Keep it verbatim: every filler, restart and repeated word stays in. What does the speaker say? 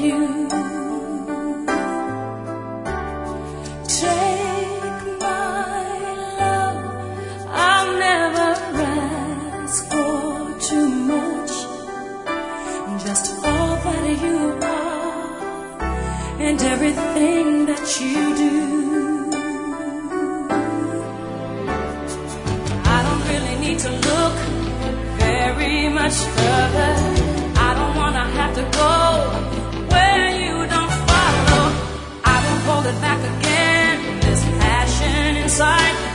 you. Take my love, I'll never ask for too much. Just all that you are and everything that you do. I don't really need to look very much further. I don't wanna have to go where you don't follow. I won't hold it back again. This passion inside